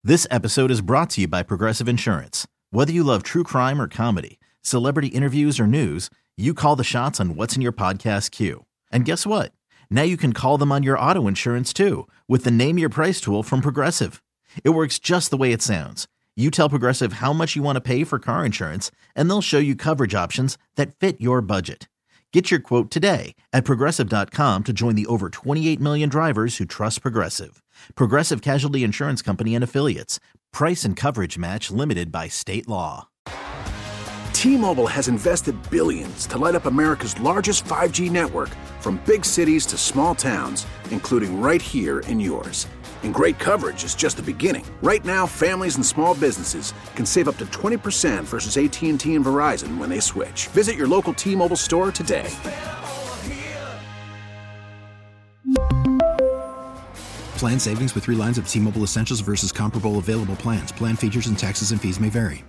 This episode is brought to you by Progressive Insurance. Whether you love true crime or comedy, celebrity interviews or news, you call the shots on what's in your podcast queue. And guess what? Now you can call them on your auto insurance too with the Name Your Price tool from Progressive. It works just the way it sounds. You tell Progressive how much you want to pay for car insurance, and they'll show you coverage options that fit your budget. Get your quote today at Progressive.com to join the over 28 million drivers who trust Progressive. Progressive Casualty Insurance Company and Affiliates. Price and coverage match limited by state law. T-Mobile has invested billions to light up America's largest 5G network, from big cities to small towns, including right here in yours. And great coverage is just the beginning. Right now, families and small businesses can save up to 20% versus AT&T and Verizon when they switch. Visit your local T-Mobile store today. Plan savings with 3 lines of T-Mobile Essentials versus comparable available plans. Plan features and taxes and fees may vary.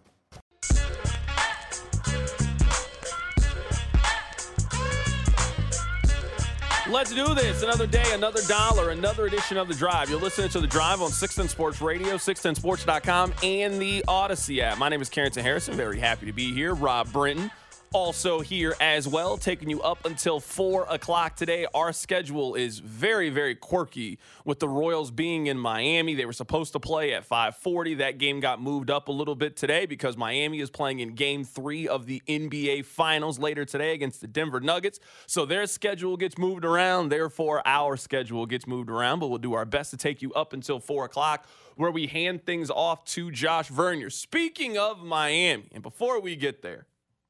Let's do this. Another day, another dollar, another edition of The Drive. You're listening to The Drive on 610 Sports Radio, 610sports.com, and the Odyssey app. My name is Carrington Harrison. Very happy to be here. Rob Brinton also here as well, taking you up until 4 o'clock today. Our schedule is very, very quirky with the Royals being in Miami. They were supposed to play at 5:40. That game got moved up a little bit today because Miami is playing in Game 3 of the NBA Finals later today against the Denver Nuggets. So their schedule gets moved around. Therefore, our schedule gets moved around. But we'll do our best to take you up until 4 o'clock, where we hand things off to Josh Vernier. Speaking of Miami, and before we get there,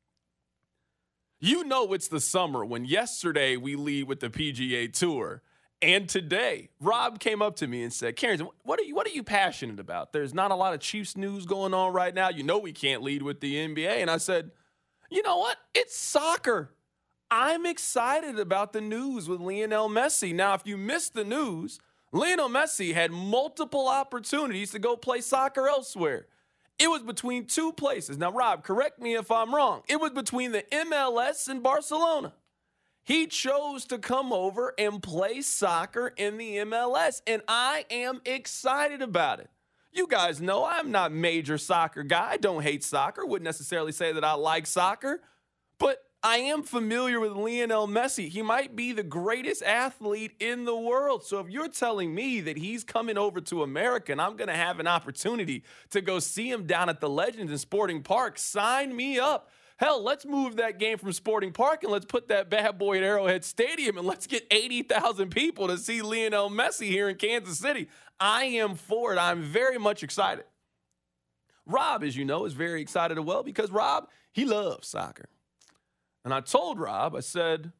you know it's the summer when yesterday we lead with the PGA Tour, and today Rob came up to me and said, "Carrington, what are you passionate about? There's not a lot of Chiefs news going on right now. You know we can't lead with the NBA." And I said, "You know what? It's soccer. I'm excited about the news with Lionel Messi." Now, if you missed the news, Lionel Messi had multiple opportunities to go play soccer elsewhere. It was between 2 places. Now, Rob, correct me if I'm wrong. It was between the MLS and Barcelona. He chose to come over and play soccer in the MLS, and I am excited about it. You guys know I'm not a major soccer guy. I don't hate soccer. Wouldn't necessarily say that I like soccer, but I am familiar with Lionel Messi. He might be the greatest athlete in the world. So if you're telling me that he's coming over to America and I'm going to have an opportunity to go see him down at the Legends in Sporting Park, sign me up. Hell, let's move that game from Sporting Park and let's put that bad boy at Arrowhead Stadium and let's get 80,000 people to see Lionel Messi here in Kansas City. I am for it. I'm very much excited. Rob, as you know, is very excited as well because Rob, he loves soccer. And I told Rob, I said,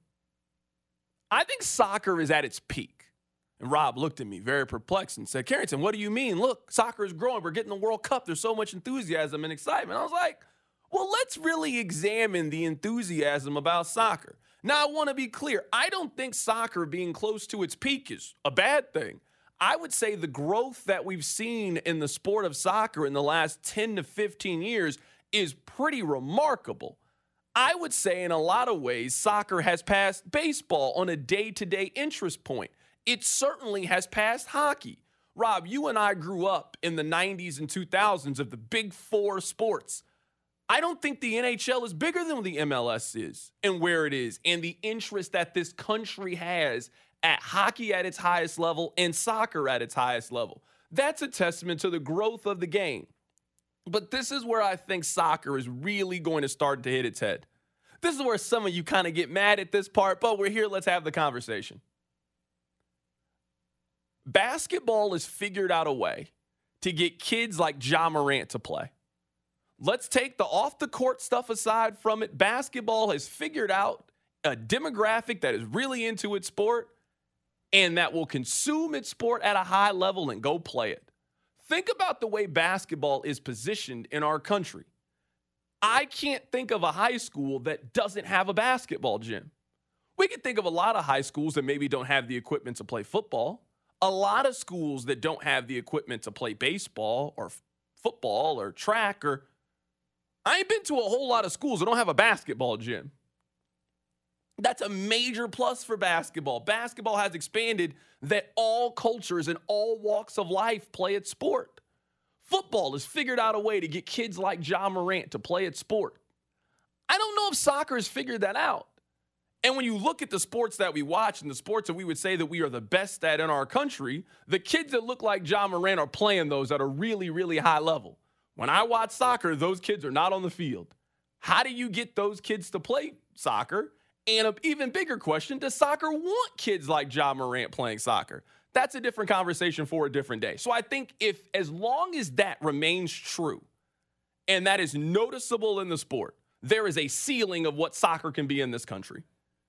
I think soccer is at its peak. And Rob looked at me very perplexed and said, "Carrington, what do you mean? Look, soccer is growing. We're getting the World Cup. There's so much enthusiasm and excitement." I was like, well, let's really examine the enthusiasm about soccer. Now, I want to be clear. I don't think soccer being close to its peak is a bad thing. I would say the growth that we've seen in the sport of soccer in the last 10 to 15 years is pretty remarkable. I would say in a lot of ways, soccer has passed baseball on a day-to-day interest point. It certainly has passed hockey. Rob, you and I grew up in the 90s and 2000s of the big 4 sports. I don't think the NHL is bigger than the MLS is and where it is and the interest that this country has at hockey at its highest level and soccer at its highest level. That's a testament to the growth of the game. But this is where I think soccer is really going to start to hit its head. This is where some of you kind of get mad at this part, but we're here. Let's have the conversation. Basketball has figured out a way to get kids like Ja Morant to play. Let's take the off-the-court stuff aside from it. Basketball has figured out a demographic that is really into its sport and that will consume its sport at a high level and go play it. Think about the way basketball is positioned in our country. I can't think of a high school that doesn't have a basketball gym. We can think of a lot of high schools that maybe don't have the equipment to play football. A lot of schools that don't have the equipment to play baseball or football or track. Or I ain't been to a whole lot of schools that don't have a basketball gym. That's a major plus for basketball. Basketball has expanded that all cultures and all walks of life play its sport. Football has figured out a way to get kids like Ja Morant to play its sport. I don't know if soccer has figured that out. And when you look at the sports that we watch and the sports that we would say that we are the best at in our country, the kids that look like Ja Morant are playing those at a really, really high level. When I watch soccer, those kids are not on the field. How do you get those kids to play soccer? And an even bigger question, does soccer want kids like Ja Morant playing soccer? That's a different conversation for a different day. So I think as long as that remains true, and that is noticeable in the sport, there is a ceiling of what soccer can be in this country.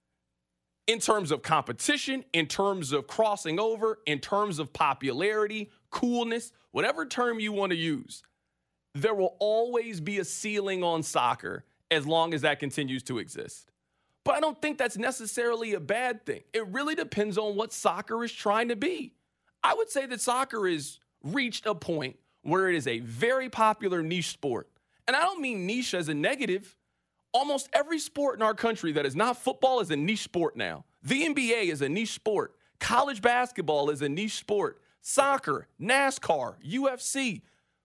In terms of competition, in terms of crossing over, in terms of popularity, coolness, whatever term you want to use, there will always be a ceiling on soccer as long as that continues to exist. But I don't think that's necessarily a bad thing. It really depends on what soccer is trying to be. I would say that soccer has reached a point where it is a very popular niche sport. And I don't mean niche as a negative. Almost every sport in our country that is not football is a niche sport now. The NBA is a niche sport. College basketball is a niche sport. Soccer, NASCAR, UFC.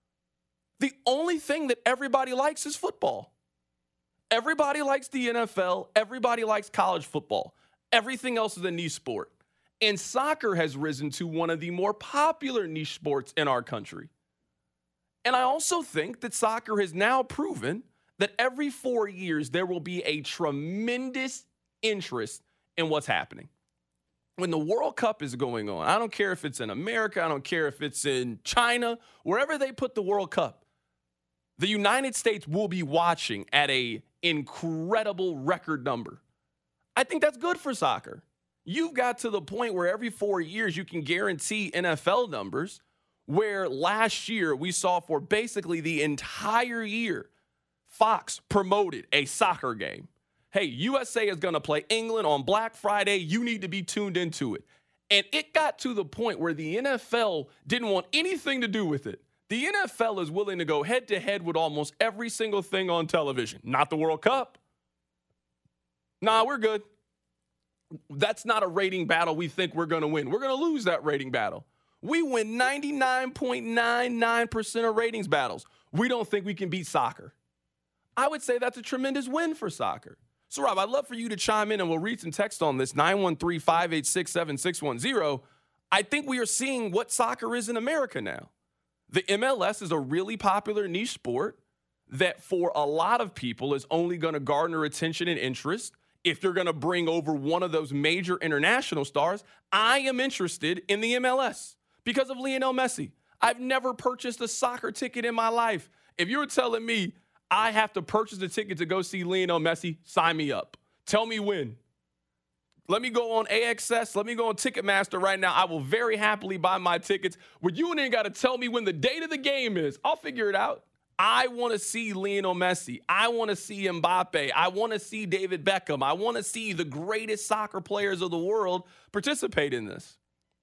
The only thing that everybody likes is football. Everybody likes the NFL. Everybody likes college football. Everything else is a niche sport. And soccer has risen to one of the more popular niche sports in our country. And I also think that soccer has now proven that every 4 years there will be a tremendous interest in what's happening. When the World Cup is going on, I don't care if it's in America, I don't care if it's in China, wherever they put the World Cup, the United States will be watching at an incredible record number. I think that's good for soccer. You've got to the point where every 4 years you can guarantee NFL numbers, where last year we saw for basically the entire year, Fox promoted a soccer game. Hey, USA is going to play England on Black Friday. You need to be tuned into it. And it got to the point where the NFL didn't want anything to do with it. The NFL is willing to go head-to-head with almost every single thing on television. Not the World Cup. Nah, we're good. That's not a rating battle we think we're going to win. We're going to lose that rating battle. We win 99.99% of ratings battles. We don't think we can beat soccer. I would say that's a tremendous win for soccer. So, Rob, I'd love for you to chime in, and we'll read some text on this, 913-586-7610. I think we are seeing what soccer is in America now. The MLS is a really popular niche sport that for a lot of people is only going to garner attention and interest if you're going to bring over one of those major international stars. I am interested in the MLS because of Lionel Messi. I've never purchased a soccer ticket in my life. If you're telling me I have to purchase a ticket to go see Lionel Messi, sign me up. Tell me when. Let me go on AXS. Let me go on Ticketmaster right now. I will very happily buy my tickets. Where you ain't got to tell me when the date of the game is. I'll figure it out. I want to see Lionel Messi. I want to see Mbappe. I want to see David Beckham. I want to see the greatest soccer players of the world participate in this.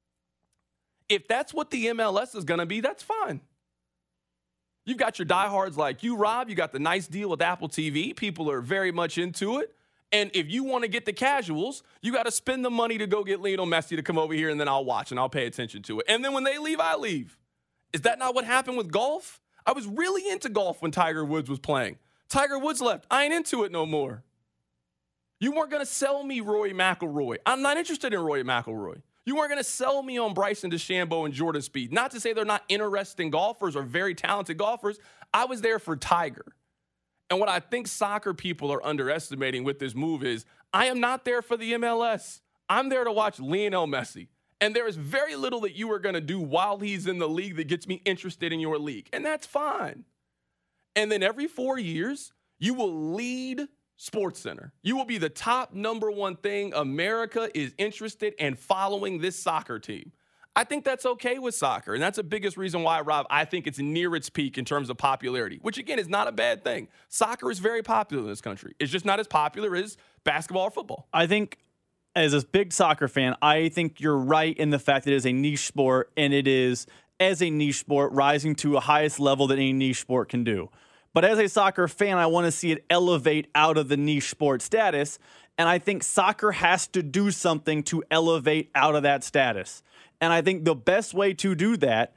If that's what the MLS is going to be, that's fine. You've got your diehards like you, Rob. You got the nice deal with Apple TV. People are very much into it. And if you want to get the casuals, you got to spend the money to go get Lionel Messi to come over here, and then I'll watch and I'll pay attention to it. And then when they leave, I leave. Is that not what happened with golf? I was really into golf when Tiger Woods was playing. Tiger Woods left. I ain't into it no more. You weren't going to sell me Rory McIlroy. I'm not interested in Rory McIlroy. You weren't going to sell me on Bryson DeChambeau and Jordan Spieth. Not to say they're not interesting golfers or very talented golfers. I was there for Tiger. And what I think soccer people are underestimating with this move is I am not there for the MLS. I'm there to watch Lionel Messi. And there is very little that you are going to do while he's in the league that gets me interested in your league. And that's fine. And then every 4 years, you will lead SportsCenter. You will be the top number one thing America is interested in following this soccer team. I think that's okay with soccer. And that's the biggest reason why, Rob, I think it's near its peak in terms of popularity, which, again, is not a bad thing. Soccer is very popular in this country. It's just not as popular as basketball or football. I think as a big soccer fan, I think you're right in the fact that it is a niche sport, and it is, as a niche sport, rising to a highest level that any niche sport can do. But as a soccer fan, I want to see it elevate out of the niche sport status, and I think soccer has to do something to elevate out of that status. And I think the best way to do that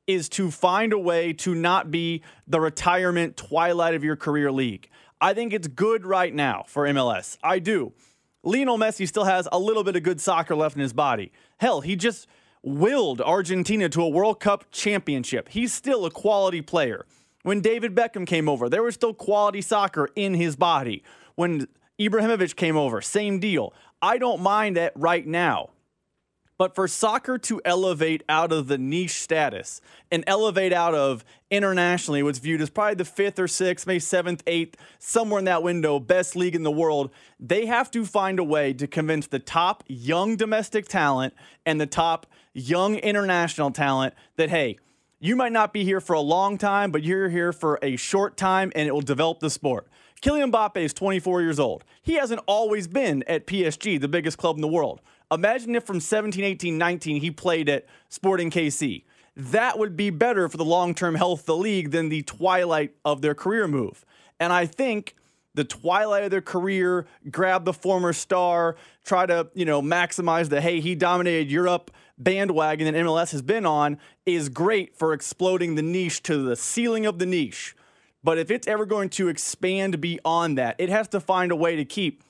is to find a way to not be the retirement twilight of your career league. I think it's good right now for MLS. I do. Lionel Messi still has a little bit of good soccer left in his body. Hell, he just willed Argentina to a World Cup championship. He's still a quality player. When David Beckham came over, there was still quality soccer in his body. When Ibrahimovic came over, same deal. I don't mind that right now. But for soccer to elevate out of the niche status and elevate out of internationally what's viewed as probably the 5th or 6th, maybe 7th, 8th, somewhere in that window, best league in the world, they have to find a way to convince the top young domestic talent and the top young international talent that, hey, you might not be here for a long time, but you're here for a short time and it will develop the sport. Kylian Mbappe is 24 years old. He hasn't always been at PSG, the biggest club in the world. Imagine if from 17, 18, 19 he played at Sporting KC. That would be better for the long-term health of the league than the twilight of their career move. And I think the twilight of their career, grab the former star, try to, maximize the, hey, he dominated Europe bandwagon that MLS has been on, is great for exploding the niche to the ceiling of the niche. But if it's ever going to expand beyond that, it has to find a way to keep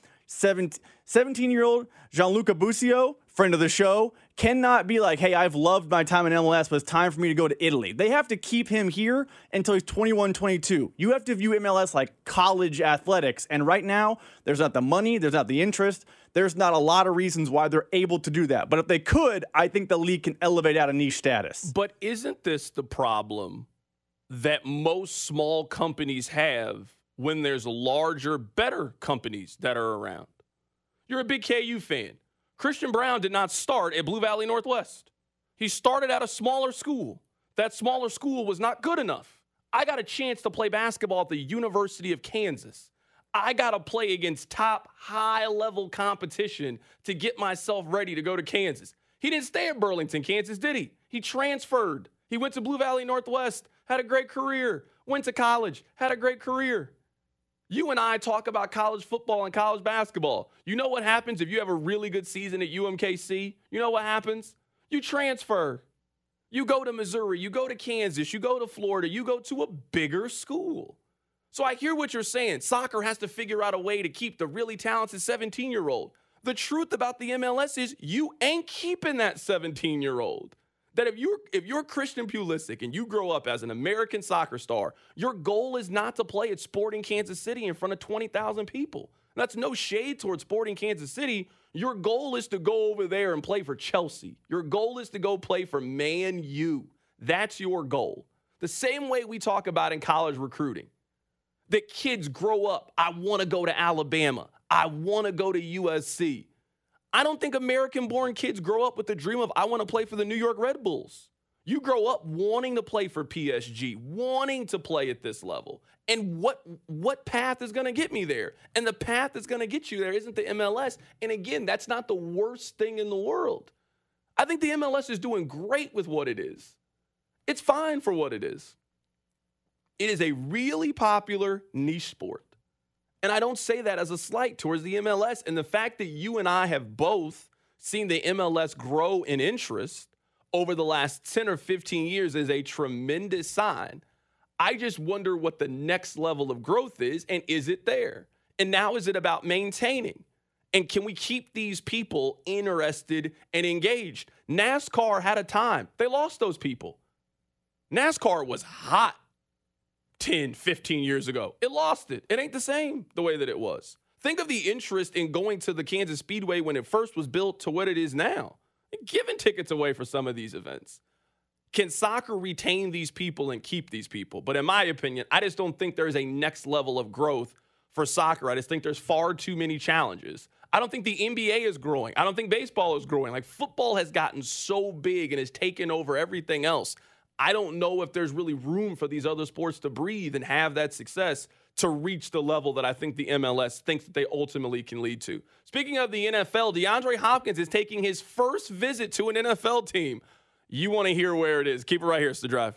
17-year-old Gianluca Busio, friend of the show, cannot be like, hey, I've loved my time in MLS, but it's time for me to go to Italy. They have to keep him here until he's 21, 22. You have to view MLS like college athletics. And right now, there's not the money, there's not the interest, there's not a lot of reasons why they're able to do that. But if they could, I think the league can elevate out of niche status. But isn't this the problem that most small companies have when there's larger, better companies that are around? You're a big KU fan. Christian Brown did not start at Blue Valley Northwest. He started at a smaller school. That smaller school was not good enough. I got a chance to play basketball at the University of Kansas. I got to play against top high-level competition to get myself ready to go to Kansas. He didn't stay at Burlington, Kansas, did he? He transferred. He went to Blue Valley Northwest, had a great career, went to college, had a great career. You and I talk about college football and college basketball. You know what happens if you have a really good season at UMKC? You know what happens? You transfer. You go to Missouri, you go to Kansas, you go to Florida, you go to a bigger school. So I hear what you're saying. Soccer has to figure out a way to keep the really talented 17-year-old. The truth about the MLS is you ain't keeping that 17-year-old. That if you're Christian Pulisic and you grow up as an American soccer star, your goal is not to play at Sporting Kansas City in front of 20,000 people. That's no shade towards Sporting Kansas City. Your goal is to go over there and play for Chelsea. Your goal is to go play for Man U. That's your goal. The same way we talk about in college recruiting. That kids grow up, I want to go to Alabama. I want to go to USC. I don't think American-born kids grow up with the dream of, I want to play for the New York Red Bulls. You grow up wanting to play for PSG, wanting to play at this level. And what path is going to get me there? And the path that's going to get you there isn't the MLS. And again, that's not the worst thing in the world. I think the MLS is doing great with what it is. It's fine for what it is. It is a really popular niche sport. And I don't say that as a slight towards the MLS. And the fact that you and I have both seen the MLS grow in interest over the last 10 or 15 years is a tremendous sign. I just wonder what the next level of growth is, and is it there? And now is it about maintaining? And can we keep these people interested and engaged? NASCAR had a time. They lost those people. NASCAR was hot 10, 15 years ago. It lost it. It ain't the same the way that it was. Think of the interest in going to the Kansas Speedway when it first was built to what it is now. Giving tickets away for some of these events. Can soccer retain these people and keep these people? But in my opinion, I just don't think there's a next level of growth for soccer. I just think there's far too many challenges. I don't think the NBA is growing. I don't think baseball is growing. Like, football has gotten so big and has taken over everything else. I don't know if there's really room for these other sports to breathe and have that success to reach the level that I think the MLS thinks that they ultimately can lead to. Speaking of the NFL, DeAndre Hopkins is taking his first visit to an NFL team. You want to hear where it is. Keep it right here. It's The Drive.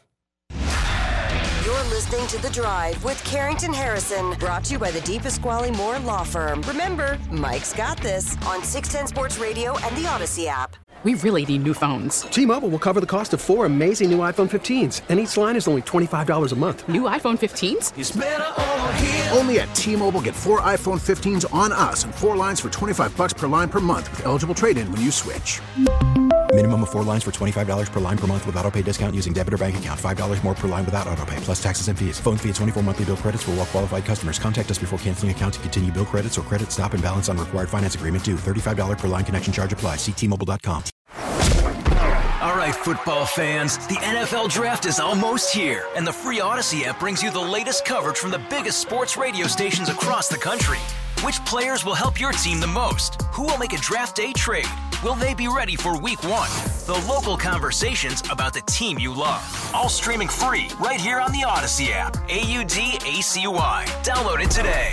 You're listening to The Drive with Carrington Harrison, brought to you by the DePasquale Moore Law Firm. Remember, Mike's got this on 610 Sports Radio and the Odyssey app. We really need new phones. T-Mobile will cover the cost of 4 amazing new iPhone 15s, and each line is only $25 a month. New iPhone 15s? It's better over here. Only at T-Mobile, get 4 iPhone 15s on us and 4 lines for $25 per line per month with eligible trade-in when you switch. Minimum of 4 lines for $25 per line per month with autopay discount using debit or bank account. $5 more per line without autopay, plus taxes and fees. Phone fee at 24 monthly bill credits for well-qualified customers. Contact us before canceling account to continue bill credits or credit stop and balance on required finance agreement due. $35 per line connection charge applies. See T-Mobile.com. All right, football fans, the NFL Draft is almost here, and the free Odyssey app brings you the latest coverage from the biggest sports radio stations across the country. Which players will help your team the most? Who will make a draft day trade? Will they be ready for week 1? The local conversations about the team you love. All streaming free right here on the Odyssey app. AUDACY. Download it today.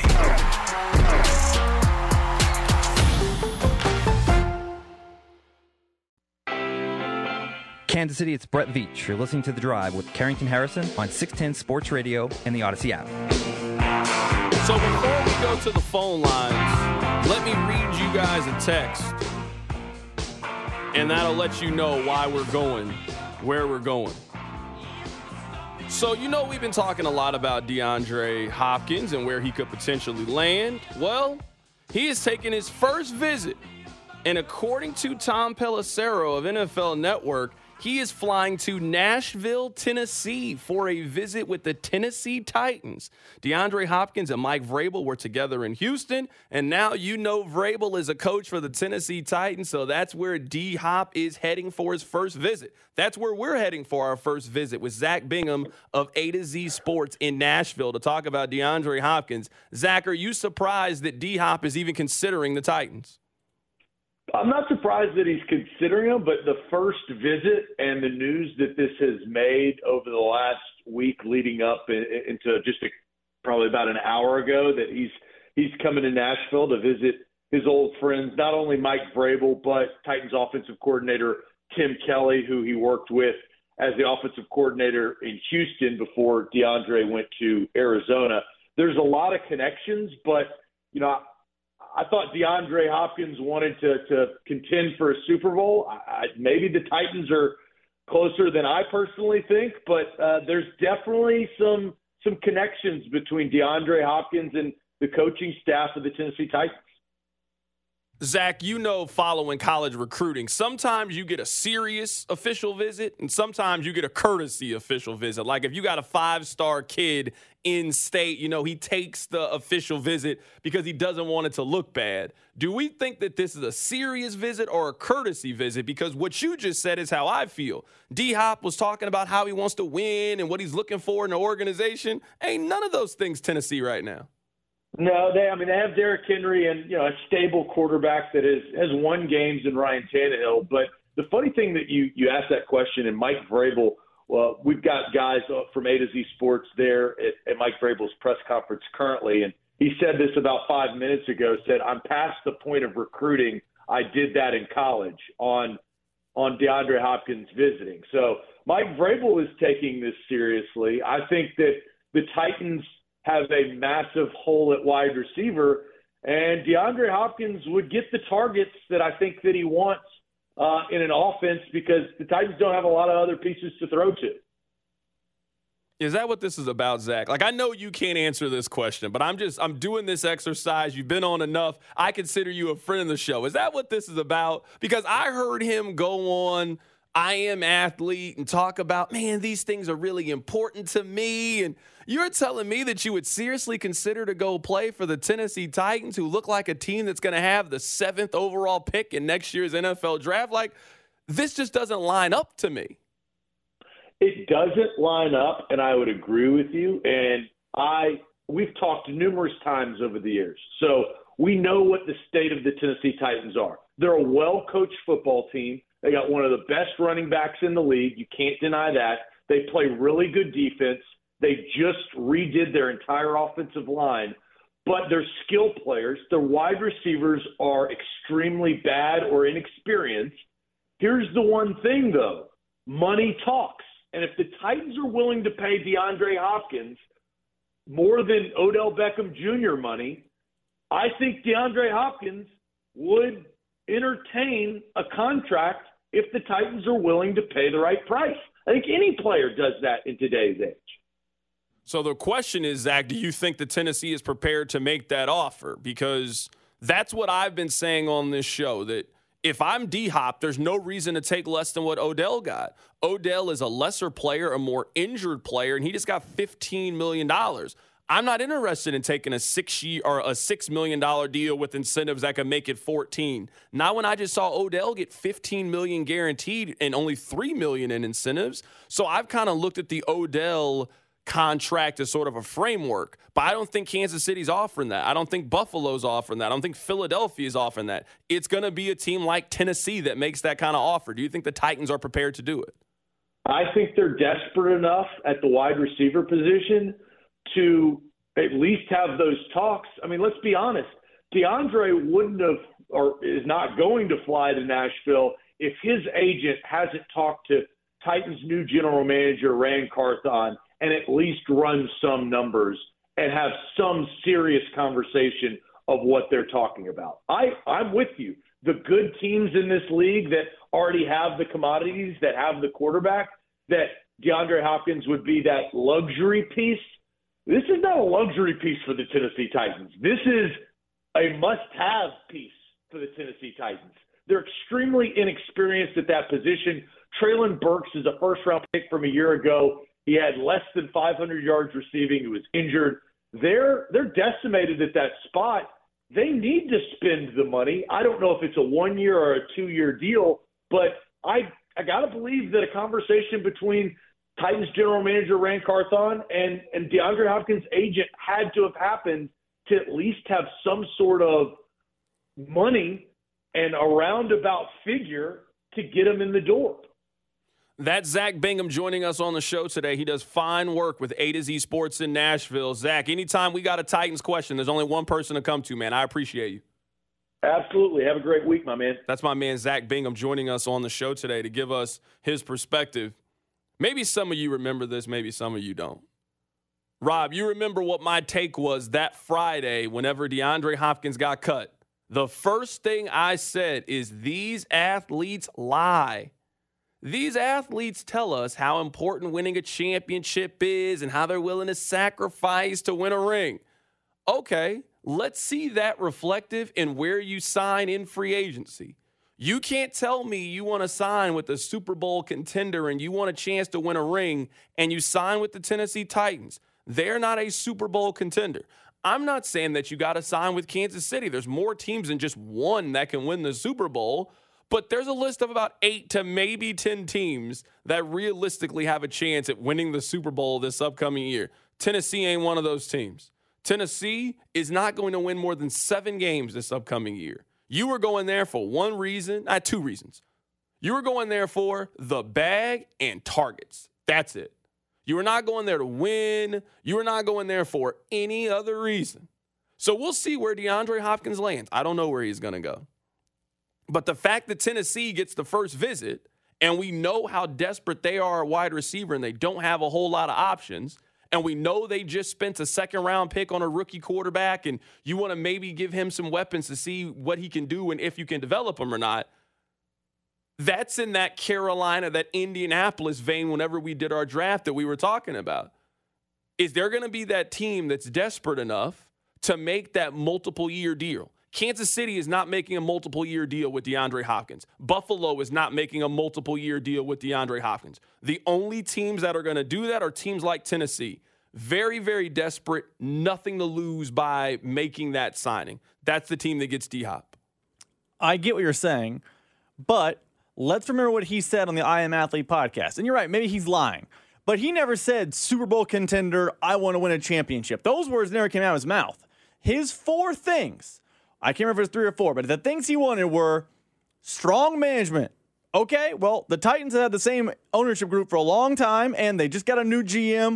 Kansas City, it's Brett Veach. You're listening to The Drive with Carrington Harrison on 610 Sports Radio and the Odyssey app. So before we go to the phone lines, let me read you guys a text. And that'll let you know why we're going, where we're going. So, we've been talking a lot about DeAndre Hopkins and where he could potentially land. Well, he is taking his first visit. And according to Tom Pelissero of NFL Network, he is flying to Nashville, Tennessee for a visit with the Tennessee Titans. DeAndre Hopkins and Mike Vrabel were together in Houston, and now Vrabel is a coach for the Tennessee Titans, so that's where D-Hop is heading for his first visit. That's where we're heading for our first visit with Zach Bingham of A to Z Sports in Nashville to talk about DeAndre Hopkins. Zach, are you surprised that D-Hop is even considering the Titans? I'm not surprised that he's considering them, but the first visit and the news that this has made over the last week leading up into just probably about an hour ago that he's coming to Nashville to visit his old friends, not only Mike Vrabel, but Titans offensive coordinator Tim Kelly, who he worked with as the offensive coordinator in Houston before DeAndre went to Arizona. There's a lot of connections, but, I thought DeAndre Hopkins wanted to contend for a Super Bowl. Maybe the Titans are closer than I personally think, but there's definitely some connections between DeAndre Hopkins and the coaching staff of the Tennessee Titans. Zach, following college recruiting, sometimes you get a serious official visit and sometimes you get a courtesy official visit. Like if you got a 5-star kid in state, he takes the official visit because he doesn't want it to look bad. Do we think that this is a serious visit or a courtesy visit? Because what you just said is how I feel. D-Hop was talking about how he wants to win and what he's looking for in the organization. Ain't none of those things Tennessee right now. No, they have Derrick Henry and a stable quarterback that has won games in Ryan Tannehill. But the funny thing that you asked that question, and Mike Vrabel, well, we've got guys from A to Z Sports there at Mike Vrabel's press conference currently, and he said this about 5 minutes ago. Said, "I'm past the point of recruiting. I did that in college on DeAndre Hopkins visiting." So Mike Vrabel is taking this seriously. I think that the Titans have a massive hole at wide receiver, and DeAndre Hopkins would get the targets that I think that he wants in an offense because the Titans don't have a lot of other pieces to throw to. Is that what this is about, Zach? Like, I know you can't answer this question, but I'm doing this exercise. You've been on enough. I consider you a friend of the show. Is that what this is about? Because I heard him go on I Am Athlete and talk about, man, these things are really important to me. And you're telling me that you would seriously consider to go play for the Tennessee Titans, who look like a team that's going to have the 7th overall pick in next year's NFL draft? Like, this just doesn't line up to me. It doesn't line up, and I would agree with you. And we've talked numerous times over the years, so we know what the state of the Tennessee Titans are. They're a well-coached football team. They got one of the best running backs in the league. You can't deny that. They play really good defense. They just redid their entire offensive line. But they're skill players. Their wide receivers are extremely bad or inexperienced. Here's the one thing, though. Money talks. And if the Titans are willing to pay DeAndre Hopkins more than Odell Beckham Jr. money, I think DeAndre Hopkins would entertain a contract if the Titans are willing to pay the right price. I think any player does that in today's age. So the question is, Zach, do you think that Tennessee is prepared to make that offer? Because that's what I've been saying on this show, that if I'm D-Hop, there's no reason to take less than what Odell got. Odell is a lesser player, a more injured player, and he just got $15 million. I'm not interested in taking a $6 million deal with incentives that can make it 14. Not when I just saw Odell get $15 million guaranteed and only $3 million in incentives. So I've kind of looked at the Odell contract as sort of a framework, but I don't think Kansas City's offering that. I don't think Buffalo's offering that. I don't think Philadelphia's offering that. It's going to be a team like Tennessee that makes that kind of offer. Do you think the Titans are prepared to do it? I think they're desperate enough at the wide receiver position to at least have those talks. I mean, let's be honest. DeAndre wouldn't have or is not going to fly to Nashville if his agent hasn't talked to Titans' new general manager, Ran Carthon, and at least run some numbers and have some serious conversation of what they're talking about. I'm with you. The good teams in this league that already have the commodities, that have the quarterback, that DeAndre Hopkins would be that luxury piece. This is not a luxury piece for the Tennessee Titans. This is a must-have piece for the Tennessee Titans. They're extremely inexperienced at that position. Treylon Burks is a first-round pick from a year ago. He had less than 500 yards receiving. He was injured. They're decimated at that spot. They need to spend the money. I don't know if it's a 1-year or a 2-year deal, but I got to believe that a conversation between Titans general manager Ran Carthon and DeAndre Hopkins' agent had to have happened to at least have some sort of money and a roundabout figure to get him in the door. That's Zach Bingham joining us on the show today. He does fine work with A to Z Sports in Nashville. Zach, anytime we got a Titans question, there's only one person to come to, man. I appreciate you. Absolutely. Have a great week, my man. That's my man Zach Bingham joining us on the show today to give us his perspective. Maybe some of you remember this, maybe some of you don't. Rob, you remember what my take was that Friday whenever DeAndre Hopkins got cut. The first thing I said is these athletes lie. These athletes tell us how important winning a championship is and how they're willing to sacrifice to win a ring. Okay, let's see that reflective in where you sign in free agency. You can't tell me you want to sign with a Super Bowl contender and you want a chance to win a ring and you sign with the Tennessee Titans. They're not a Super Bowl contender. I'm not saying that you got to sign with Kansas City. There's more teams than just one that can win the Super Bowl. But there's a list of about 8 to maybe 10 teams that realistically have a chance at winning the Super Bowl this upcoming year. Tennessee ain't one of those teams. Tennessee is not going to win more than 7 games this upcoming year. You were going there for one reason, 2 reasons. You were going there for the bag and targets. That's it. You were not going there to win. You were not going there for any other reason. So we'll see where DeAndre Hopkins lands. I don't know where he's going to go. But the fact that Tennessee gets the first visit, and we know how desperate they are at wide receiver and they don't have a whole lot of options, and we know they just spent a second-round pick on a rookie quarterback, and you want to maybe give him some weapons to see what he can do and if you can develop him or not, that's in that Carolina, that Indianapolis vein whenever we did our draft that we were talking about. Is there going to be that team that's desperate enough to make that multiple-year deal? Kansas City is not making a multiple-year deal with DeAndre Hopkins. Buffalo is not making a multiple-year deal with DeAndre Hopkins. The only teams that are going to do that are teams like Tennessee. Very, very desperate, nothing to lose by making that signing. That's the team that gets D-Hop. I get what you're saying, but let's remember what he said on the I Am Athlete podcast. And you're right, maybe he's lying. But he never said, Super Bowl contender, I want to win a championship. Those words never came out of his mouth. His 4 things, I can't remember if it was 3 or 4, but the things he wanted were strong management. Okay, well, the Titans have had the same ownership group for a long time, and they just got a new GM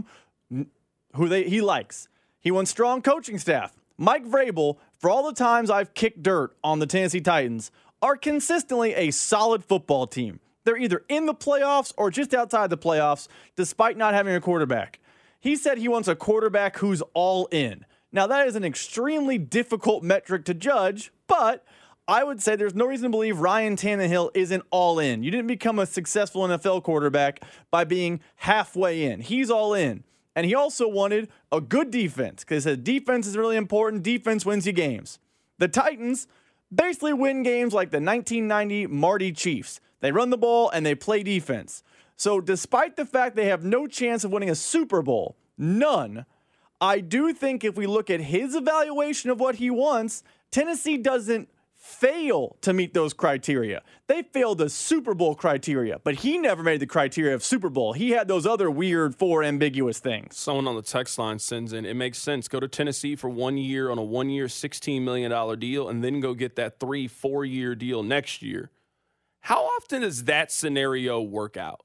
who he likes. He wants strong coaching staff. Mike Vrabel, for all the times I've kicked dirt on the Tennessee Titans, are consistently a solid football team. They're either in the playoffs or just outside the playoffs, despite not having a quarterback. He said he wants a quarterback who's all in. Now, that is an extremely difficult metric to judge, but I would say there's no reason to believe Ryan Tannehill isn't all in. You didn't become a successful NFL quarterback by being halfway in. He's all in. And he also wanted a good defense because he said defense is really important. Defense wins you games. The Titans basically win games like the 1990 Marty Chiefs. They run the ball and they play defense. So despite the fact they have no chance of winning a Super Bowl, none, I do think if we look at his evaluation of what he wants, Tennessee doesn't fail to meet those criteria. They failed the Super Bowl criteria, but he never made the criteria of Super Bowl. He had those other weird 4 ambiguous things. Someone on the text line sends in, it makes sense. Go to Tennessee for 1 year on a 1 year, $16 million deal, and then go get that 3-4 year deal next year. How often does that scenario work out?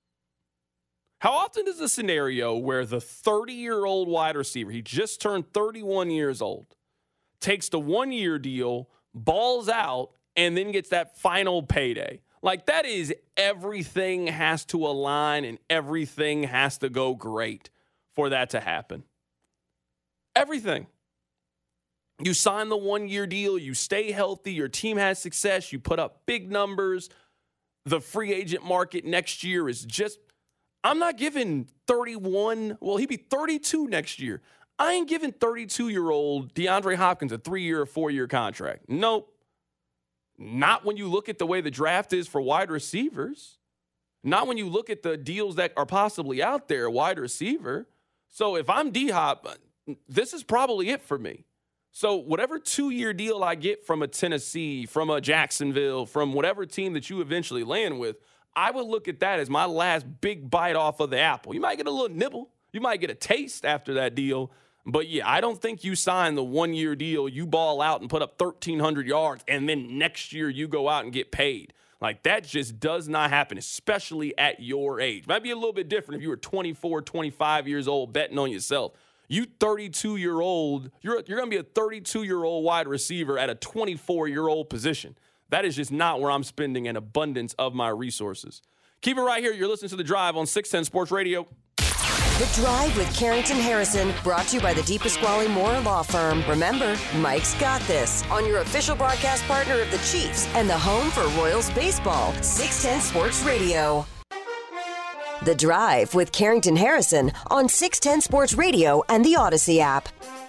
How often is a scenario where the 30-year-old wide receiver, he just turned 31 years old, takes the 1 year deal, balls out, and then gets that final payday? Like, that is everything has to align and everything has to go great for that to happen. Everything. You sign the 1 year deal, you stay healthy, your team has success, you put up big numbers. The free agent market next year is just, I'm not giving 31, well, he'd be 32 next year. I ain't giving 32-year-old DeAndre Hopkins a 3-year or 4-year contract. Nope. Not when you look at the way the draft is for wide receivers. Not when you look at the deals that are possibly out there, wide receiver. So if I'm D-Hop, this is probably it for me. So whatever 2-year deal I get from a Tennessee, from a Jacksonville, from whatever team that you eventually land with, I would look at that as my last big bite off of the apple. You might get a little nibble. You might get a taste after that deal. But, yeah, I don't think you sign the 1 year deal, you ball out and put up 1,300 yards, and then next year you go out and get paid. Like, that just does not happen, especially at your age. Might be a little bit different if you were 24, 25 years old betting on yourself. You 32-year-old, you're going to be a 32-year-old wide receiver at a 24-year-old position. That is just not where I'm spending an abundance of my resources. Keep it right here. You're listening to The Drive on 610 Sports Radio. The Drive with Carrington Harrison, brought to you by the DePasquale Moore Law Firm. Remember, Mike's got this on your official broadcast partner of the Chiefs and the home for Royals baseball, 610 Sports Radio. The Drive with Carrington Harrison on 610 Sports Radio and the Odyssey app.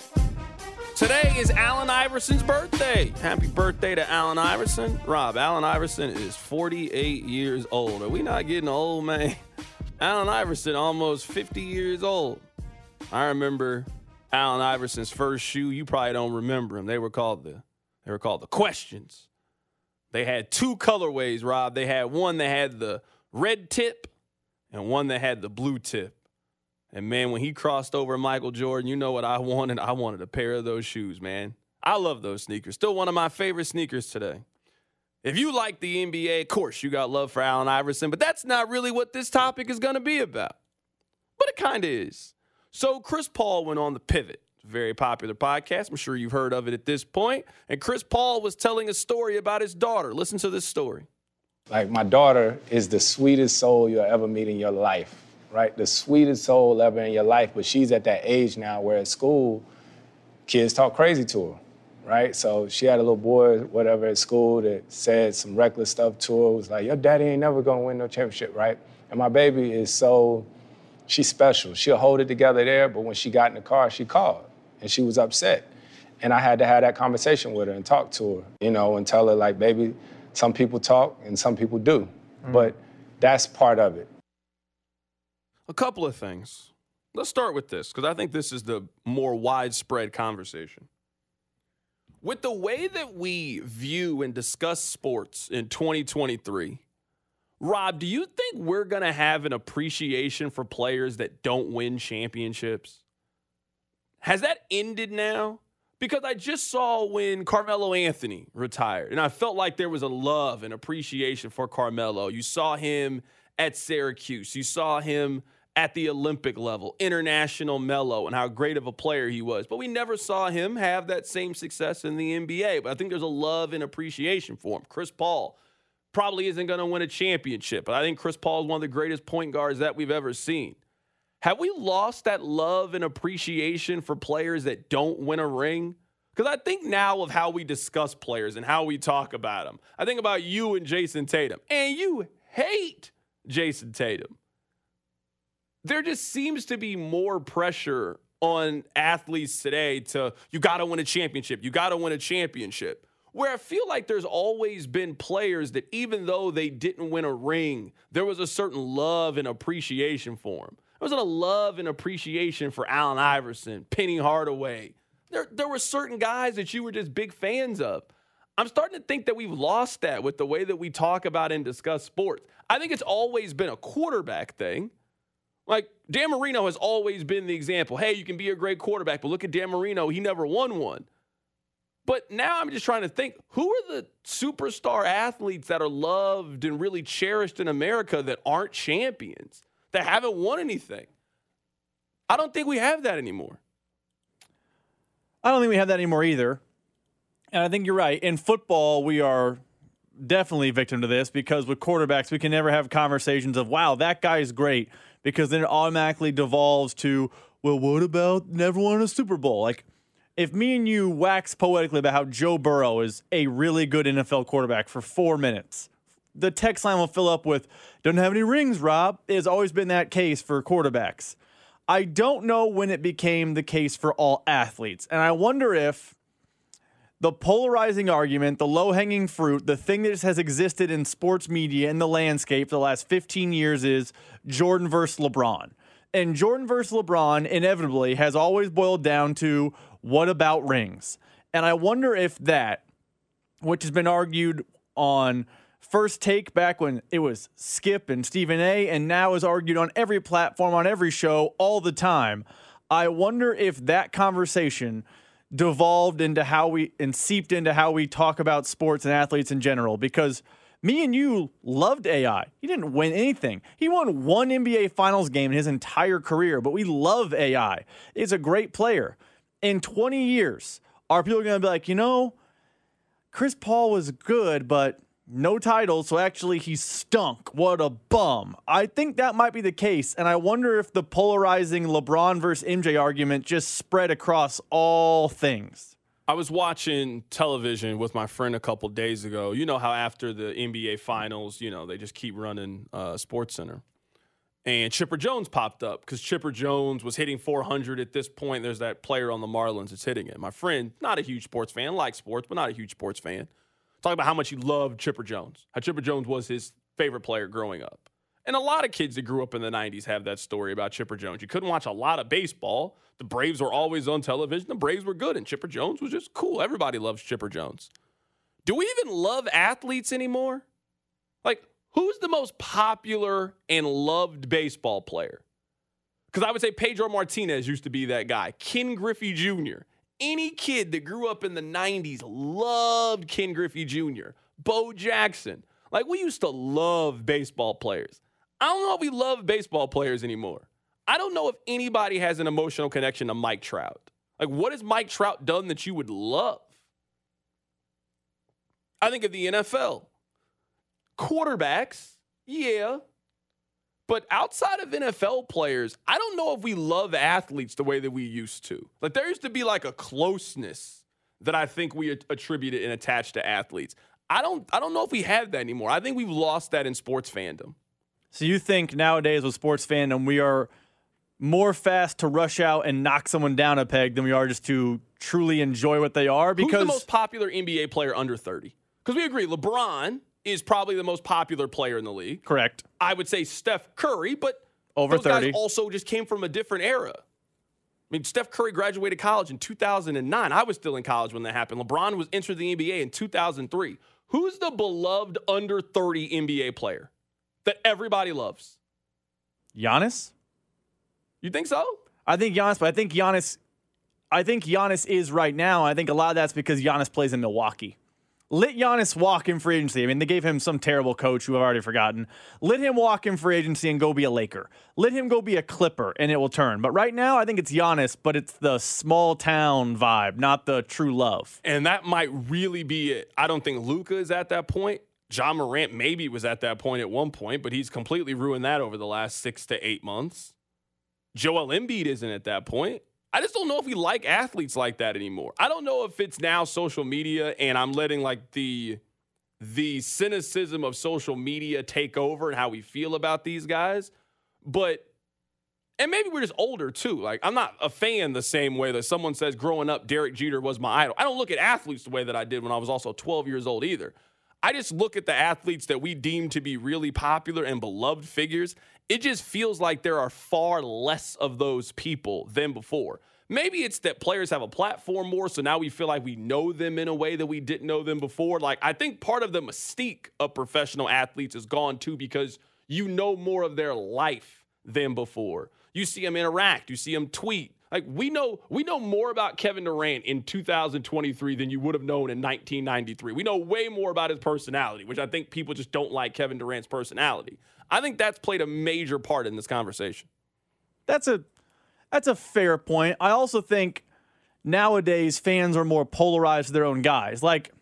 Today is Allen Iverson's birthday. Happy birthday to Allen Iverson. Rob, Allen Iverson is 48 years old. Are we not getting old, man? Allen Iverson, almost 50 years old. I remember Allen Iverson's first shoe. You probably don't remember them. They were called the Questions. They had 2 colorways, Rob. They had one that had the red tip and one that had the blue tip. And, man, when he crossed over Michael Jordan, you know what I wanted? I wanted a pair of those shoes, man. I love those sneakers. Still one of my favorite sneakers today. If you like the NBA, of course, you got love for Allen Iverson, but that's not really what this topic is going to be about. But it kind of is. So Chris Paul went on The Pivot, a very popular podcast. I'm sure you've heard of it at this point. And Chris Paul was telling a story about his daughter. Listen to this story. Like, my daughter is the sweetest soul you'll ever meet in your life, right? The sweetest soul ever in your life, but she's at that age now where at school, kids talk crazy to her. Right? So she had a little boy, whatever, at school that said some reckless stuff to her. It was like, your daddy ain't never gonna win no championship, right? And my baby is she's special. She'll hold it together there, but when she got in the car, she called, and she was upset. And I had to have that conversation with her and talk to her, and tell her, like, baby, some people talk and some people do. But that's part of it. A couple of things. Let's start with this, because I think this is the more widespread conversation. With the way that we view and discuss sports in 2023, Rob, do you think we're going to have an appreciation for players that don't win championships? Has that ended now? Because I just saw when Carmelo Anthony retired, and I felt like there was a love and appreciation for Carmelo. You saw him at Syracuse. You saw him at the Olympic level, international Melo, and how great of a player he was. But we never saw him have that same success in the NBA. But I think there's a love and appreciation for him. Chris Paul probably isn't going to win a championship, but I think Chris Paul is one of the greatest point guards that we've ever seen. Have we lost that love and appreciation for players that don't win a ring? Because I think now of how we discuss players and how we talk about them. I think about you and Jason Tatum. And you hate Jason Tatum. There just seems to be more pressure on athletes today to, you got to win a championship. You got to win a championship. Where I feel like there's always been players that even though they didn't win a ring, there was a certain love and appreciation for them. There was a love and appreciation for Allen Iverson, Penny Hardaway. There were certain guys that you were just big fans of. I'm starting to think that we've lost that with the way that we talk about and discuss sports. I think it's always been a quarterback thing. Like, Dan Marino has always been the example. Hey, you can be a great quarterback, but look at Dan Marino. He never won one. But now I'm just trying to think, who are the superstar athletes that are loved and really cherished in America that aren't champions, that haven't won anything? I don't think we have that anymore. I don't think we have that anymore either. And I think you're right. In football, we are definitely victim to this because with quarterbacks, we can never have conversations of, wow, that guy is great, because then it automatically devolves to, well, what about never won a Super Bowl? Like, if me and you wax poetically about how Joe Burrow is a really good NFL quarterback for 4 minutes, the text line will fill up with, don't have any rings, Rob. It has always been that case for quarterbacks. I don't know when it became the case for all athletes. And I wonder if the polarizing argument, the low-hanging fruit, the thing that has existed in sports media and the landscape for the last 15 years is Jordan versus LeBron. And Jordan versus LeBron inevitably has always boiled down to, what about rings? And I wonder if that, which has been argued on First Take back when it was Skip and Stephen A, and now is argued on every platform, on every show, all the time. I wonder if that conversation devolved into and seeped into how we talk about sports and athletes in general. Because me and you loved AI. He didn't win anything. He won one NBA Finals game in his entire career, but we love AI. He's a great player. In 20 years, are people going to be like, Chris Paul was good, but no titles, so actually he stunk. What a bum. I think that might be the case, and I wonder if the polarizing LeBron versus MJ argument just spread across all things. I was watching television with my friend a couple days ago. You know how after the NBA Finals, they just keep running SportsCenter. And Chipper Jones popped up because Chipper Jones was hitting 400 at this point. There's that player on the Marlins that's hitting it. My friend, not a huge sports fan, likes sports, but not a huge sports fan. Talking about how much he loved Chipper Jones, how Chipper Jones was his favorite player growing up. And a lot of kids that grew up in the 90s have that story about Chipper Jones. You couldn't watch a lot of baseball. The Braves were always on television. The Braves were good, and Chipper Jones was just cool. Everybody loves Chipper Jones. Do we even love athletes anymore? Like, who's the most popular and loved baseball player? Because I would say Pedro Martinez used to be that guy. Ken Griffey Jr., any kid that grew up in the 90s loved Ken Griffey Jr., Bo Jackson. Like, we used to love baseball players. I don't know if we love baseball players anymore. I don't know if anybody has an emotional connection to Mike Trout. Like, what has Mike Trout done that you would love? I think of the NFL. Quarterbacks, yeah. But outside of NFL players, I don't know if we love athletes the way that we used to. Like, there used to be like a closeness that I think we attributed and attached to athletes. I don't know if we have that anymore. I think we've lost that in sports fandom. So you think nowadays with sports fandom, we are more fast to rush out and knock someone down a peg than we are just to truly enjoy what they are? Because who's the most popular NBA player under 30? Because we agree, LeBron is probably the most popular player in the league. Correct. I would say Steph Curry, but over those 30 guys also just came from a different era. I mean, Steph Curry graduated college in 2009. I was still in college when that happened. LeBron was entered the NBA in 2003. Who's the beloved under 30 NBA player that everybody loves? Giannis? You think so? I think Giannis, but I think Giannis is right now. I think a lot of that's because Giannis plays in Milwaukee. Let Giannis walk in free agency. I mean, they gave him some terrible coach who I've already forgotten. Let him walk in free agency and go be a Laker. Let him go be a Clipper, and it will turn. But right now, I think it's Giannis, but it's the small town vibe, not the true love. And that might really be it. I don't think Luka is at that point. Ja Morant maybe was at that point at one point, but he's completely ruined that over the last 6 to 8 months. Joel Embiid isn't at that point. I just don't know if we like athletes like that anymore. I don't know if it's now social media and I'm letting like the cynicism of social media take over and how we feel about these guys. And maybe we're just older too. Like, I'm not a fan the same way that someone says growing up, Derek Jeter was my idol. I don't look at athletes the way that I did when I was also 12 years old either. I just look at the athletes that we deem to be really popular and beloved figures. It just feels like there are far less of those people than before. Maybe it's that players have a platform more, so now we feel like we know them in a way that we didn't know them before. Like, I think part of the mystique of professional athletes is gone too because you know more of their life than before. You see them interact. You see them tweet. Like, we know more about Kevin Durant in 2023 than you would have known in 1993. We know way more about his personality, which I think people just don't like Kevin Durant's personality. I think that's played a major part in this conversation. That's a fair point. I also think nowadays fans are more polarized to their own guys. Like,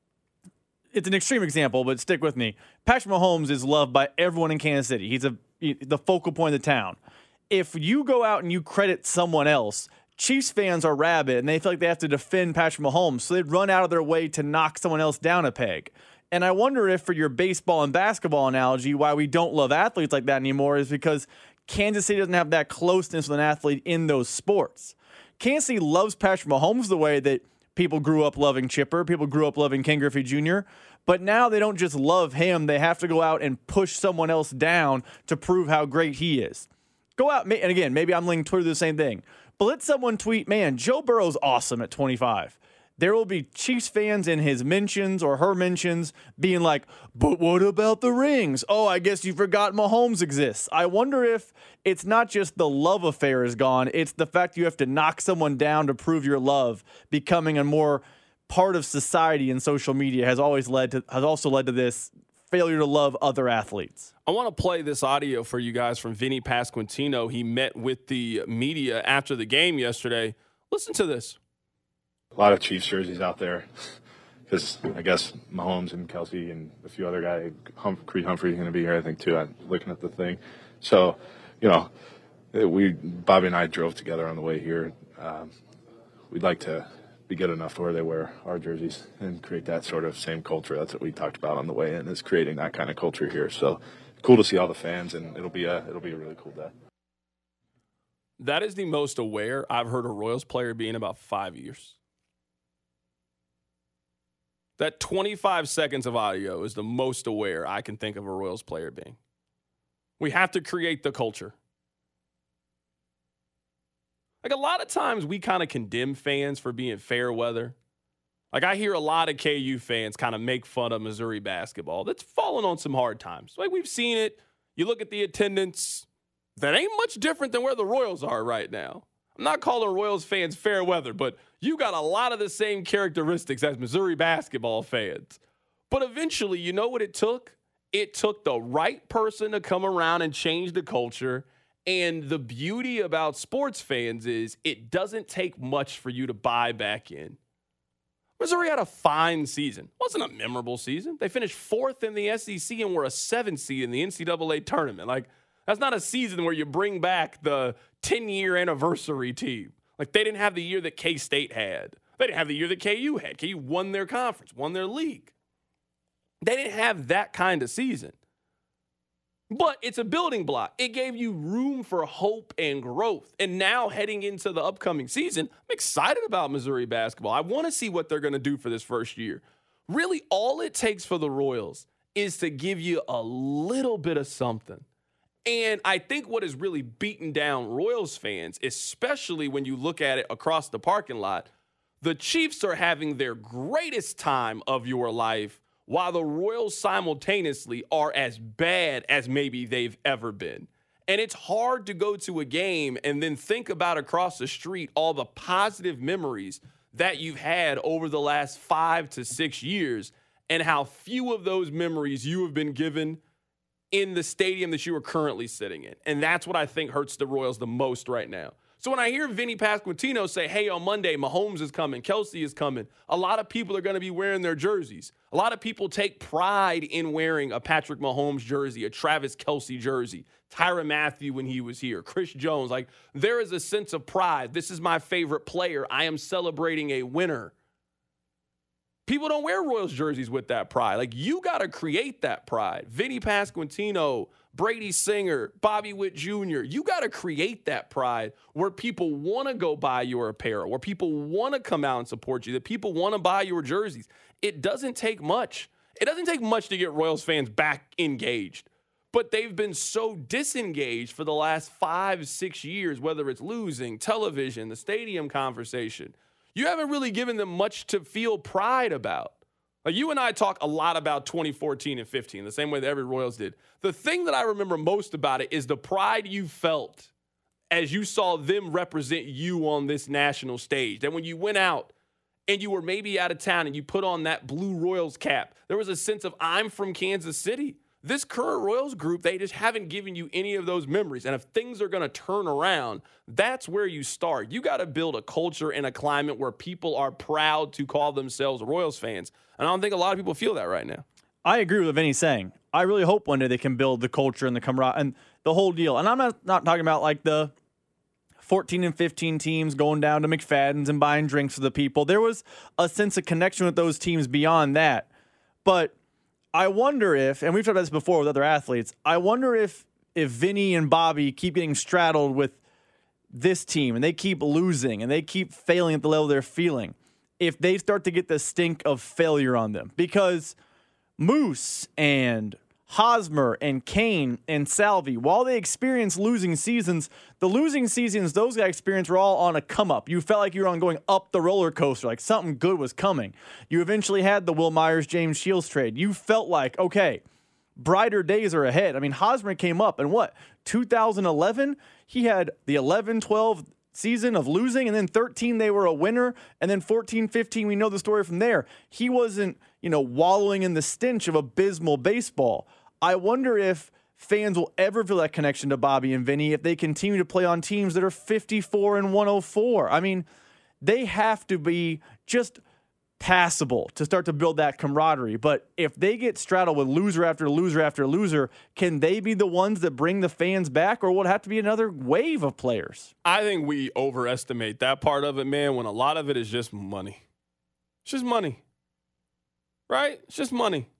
it's an extreme example, but stick with me. Patrick Mahomes is loved by everyone in Kansas City. He's the focal point of the town. If you go out and you credit someone else, Chiefs fans are rabid, and they feel like they have to defend Patrick Mahomes, so they'd run out of their way to knock someone else down a peg. And I wonder if, for your baseball and basketball analogy, why we don't love athletes like that anymore is because Kansas City doesn't have that closeness with an athlete in those sports. Kansas City loves Patrick Mahomes the way that people grew up loving Chipper, people grew up loving Ken Griffey Jr., but now they don't just love him, they have to go out and push someone else down to prove how great he is. Go out, and again, maybe I'm linking Twitter to the same thing, but let someone tweet, man, Joe Burrow's awesome at 25. There will be Chiefs fans in his mentions or her mentions being like, but what about the rings? Oh, I guess you forgot Mahomes exists. I wonder if it's not just the love affair is gone. It's the fact you have to knock someone down to prove your love becoming a more part of society, and social media has also led to this failure to love other athletes. I want to play this audio for you guys from Vinny Pasquantino. He met with the media after the game yesterday. Listen to this. A lot of Chiefs jerseys out there because I guess Mahomes and Kelsey and a few other guys, Creed Humphrey's going to be here, I think, too. I'm looking at the thing. So, Bobby and I drove together on the way here. We'd like to be good enough to where they wear our jerseys and create that sort of same culture. That's what we talked about on the way in, is creating that kind of culture here. So cool to see all the fans, and it'll be a really cool day. That is the most aware I've heard a Royals player be in about 5 years. That 25 seconds of audio is the most aware I can think of a Royals player being. We have to create the culture. Like, a lot of times we kind of condemn fans for being fair weather. Like, I hear a lot of KU fans kind of make fun of Missouri basketball. That's fallen on some hard times. Like, we've seen it. You look at the attendance. That ain't much different than where the Royals are right now. I'm not calling Royals fans fair weather, but you got a lot of the same characteristics as Missouri basketball fans. But eventually, you know what it took? It took the right person to come around and change the culture. And the beauty about sports fans is it doesn't take much for you to buy back in. Missouri had a fine season. It wasn't a memorable season. They finished 4th in the SEC and were a 7th seed in the NCAA tournament. Like, that's not a season where you bring back the 10-year anniversary team. Like, they didn't have the year that K-State had. They didn't have the year that KU had. KU won their conference, won their league. They didn't have that kind of season. But it's a building block. It gave you room for hope and growth. And now heading into the upcoming season, I'm excited about Missouri basketball. I want to see what they're going to do for this first year. Really, all it takes for the Royals is to give you a little bit of something. And I think what has really beaten down Royals fans, especially when you look at it across the parking lot, the Chiefs are having their greatest time of your life, while the Royals simultaneously are as bad as maybe they've ever been. And it's hard to go to a game and then think about across the street all the positive memories that you've had over the last 5 to 6 years and how few of those memories you have been given in the stadium that you are currently sitting in. And that's what I think hurts the Royals the most right now. So when I hear Vinny Pasquantino say, hey, on Monday, Mahomes is coming, Kelsey is coming, a lot of people are going to be wearing their jerseys. A lot of people take pride in wearing a Patrick Mahomes jersey, a Travis Kelsey jersey, Tyrann Mathieu when he was here, Chris Jones. Like, there is a sense of pride. This is my favorite player. I am celebrating a winner. People don't wear Royals jerseys with that pride. Like, you got to create that pride. Vinny Pasquantino, Brady Singer, Bobby Witt Jr., you got to create that pride where people want to go buy your apparel, where people want to come out and support you, that people want to buy your jerseys. It doesn't take much. It doesn't take much to get Royals fans back engaged. But they've been so disengaged for the last 5-6 years, whether it's losing, television, the stadium conversation. You haven't really given them much to feel pride about. Like, you and I talk a lot about 2014 and 15, the same way that every Royals did. The thing that I remember most about it is the pride you felt as you saw them represent you on this national stage. That when you went out and you were maybe out of town and you put on that blue Royals cap, there was a sense of, I'm from Kansas City. This current Royals group, they just haven't given you any of those memories. And if things are going to turn around, that's where you start. You got to build a culture and a climate where people are proud to call themselves Royals fans. And I don't think a lot of people feel that right now. I agree with what Vinny's saying. I really hope one day they can build the culture and the camaraderie and the whole deal. And I'm not talking about like the 14 and 15 teams going down to McFadden's and buying drinks for the people. There was a sense of connection with those teams beyond that. But I wonder if, and we've talked about this before with other athletes, I wonder if Vinny and Bobby keep getting straddled with this team and they keep losing and they keep failing at the level they're feeling, if they start to get the stink of failure on them. Because Moose and Hosmer and Kane and Salvi, while they experienced losing seasons, the losing seasons those guys experienced were all on a come-up. You felt like you were on going up the roller coaster, like something good was coming. You eventually had the Will Myers, James Shields trade. You felt like, okay, brighter days are ahead. I mean, Hosmer came up in 2011? He had the 11-12 season of losing, and then 13 they were a winner, and then 14-15 we know the story from there. He wasn't, wallowing in the stench of abysmal baseball. I wonder if fans will ever feel that connection to Bobby and Vinny if they continue to play on teams that are 54 and 104. I mean, they have to be just passable to start to build that camaraderie. But if they get straddled with loser after loser after loser, can they be the ones that bring the fans back, or will it have to be another wave of players? I think we overestimate that part of it, man, when a lot of it is just money. It's just money. Right? It's just money.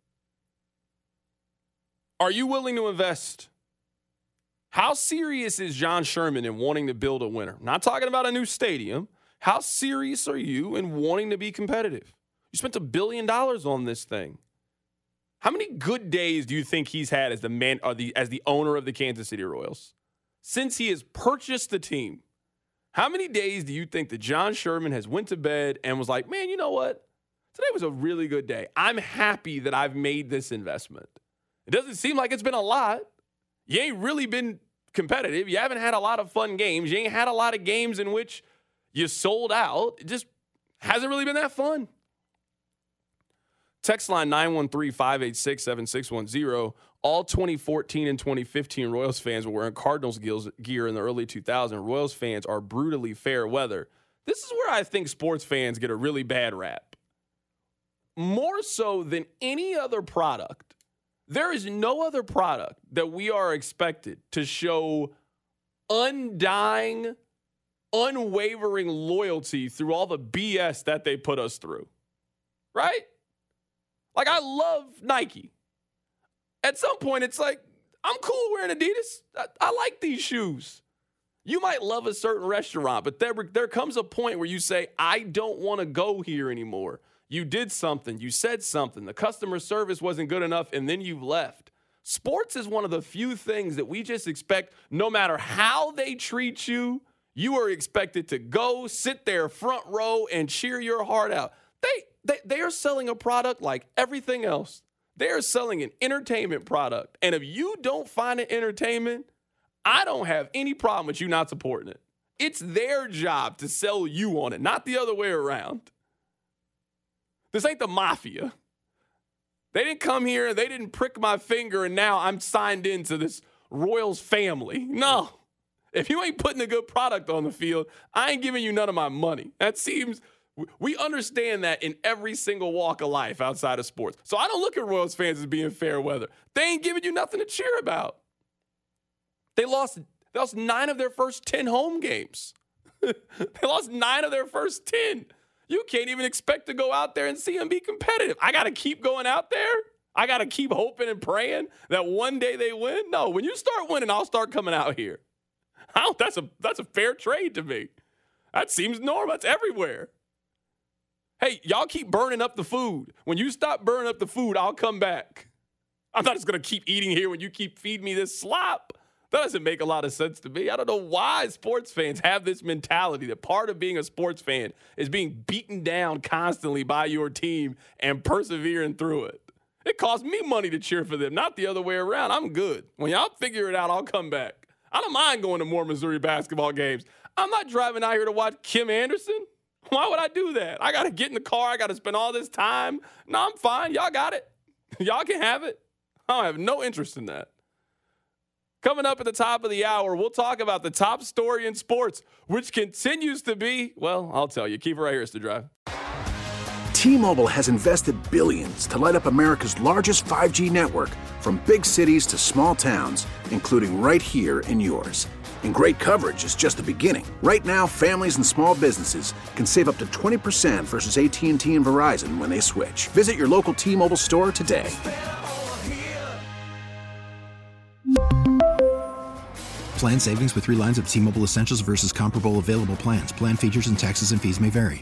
Are you willing to invest? How serious is John Sherman in wanting to build a winner? I'm not talking about a new stadium. How serious are you in wanting to be competitive? You spent $1 billion on this thing. How many good days do you think he's had as the owner of the Kansas City Royals? Since he has purchased the team, how many days do you think that John Sherman has went to bed and was like, man, you know what? Today was a really good day. I'm happy that I've made this investment. It doesn't seem like it's been a lot. You ain't really been competitive. You haven't had a lot of fun games. You ain't had a lot of games in which you sold out. It just hasn't really been that fun. Text line 913-586-7610. All 2014 and 2015 Royals fans were wearing Cardinals gear in the early 2000s. Royals fans are brutally fair weather. This is where I think sports fans get a really bad rap. More so than any other product. There is no other product that we are expected to show undying, unwavering loyalty through all the BS that they put us through. Right? Like, I love Nike. At some point, it's like, I'm cool wearing Adidas. I like these shoes. You might love a certain restaurant, but there comes a point where you say, I don't want to go here anymore. You did something. You said something. The customer service wasn't good enough, and then you left. Sports is one of the few things that we just expect, no matter how they treat you, you are expected to go, sit there front row, and cheer your heart out. They are selling a product like everything else. They are selling an entertainment product. And if you don't find it entertainment, I don't have any problem with you not supporting it. It's their job to sell you on it, not the other way around. This ain't the mafia. They didn't come here, they didn't prick my finger, and now I'm signed into this Royals family. No. If you ain't putting a good product on the field, I ain't giving you none of my money. That seems, we understand that in every single walk of life outside of sports. So I don't look at Royals fans as being fair weather. They ain't giving you nothing to cheer about. They lost 9 of their first 10 home games. They lost 9 of their first 10. You can't even expect to go out there and see them be competitive. I got to keep going out there. I got to keep hoping and praying that one day they win. No, when you start winning, I'll start coming out here. That's a fair trade to me. That seems normal. That's everywhere. Hey, y'all keep burning up the food. When you stop burning up the food, I'll come back. I'm not just going to keep eating here when you keep feeding me this slop. That doesn't make a lot of sense to me. I don't know why sports fans have this mentality that part of being a sports fan is being beaten down constantly by your team and persevering through it. It costs me money to cheer for them, not the other way around. I'm good. When y'all figure it out, I'll come back. I don't mind going to more Missouri basketball games. I'm not driving out here to watch Kim Anderson. Why would I do that? I got to get in the car. I got to spend all this time. No, I'm fine. Y'all got it. Y'all can have it. I have no interest in that. Coming up at the top of the hour, we'll talk about the top story in sports, which continues to be, well, I'll tell you. Keep it right here, it's The Drive. T-Mobile has invested billions to light up America's largest 5G network, from big cities to small towns, including right here in yours. And great coverage is just the beginning. Right now, families and small businesses can save up to 20% versus AT&T and Verizon when they switch. Visit your local T-Mobile store today. Plan savings with 3 lines of T-Mobile Essentials versus comparable available plans. Plan features and taxes and fees may vary.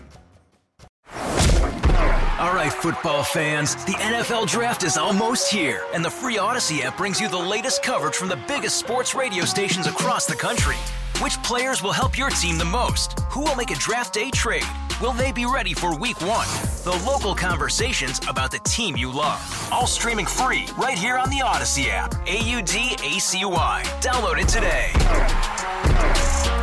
All right, football fans, the NFL Draft is almost here, and the free Odyssey app brings you the latest coverage from the biggest sports radio stations across the country. Which players will help your team the most? Who will make a draft day trade? Will they be ready for week 1? The local conversations about the team you love. All streaming free right here on the Odyssey app. AUDACY. Download it today.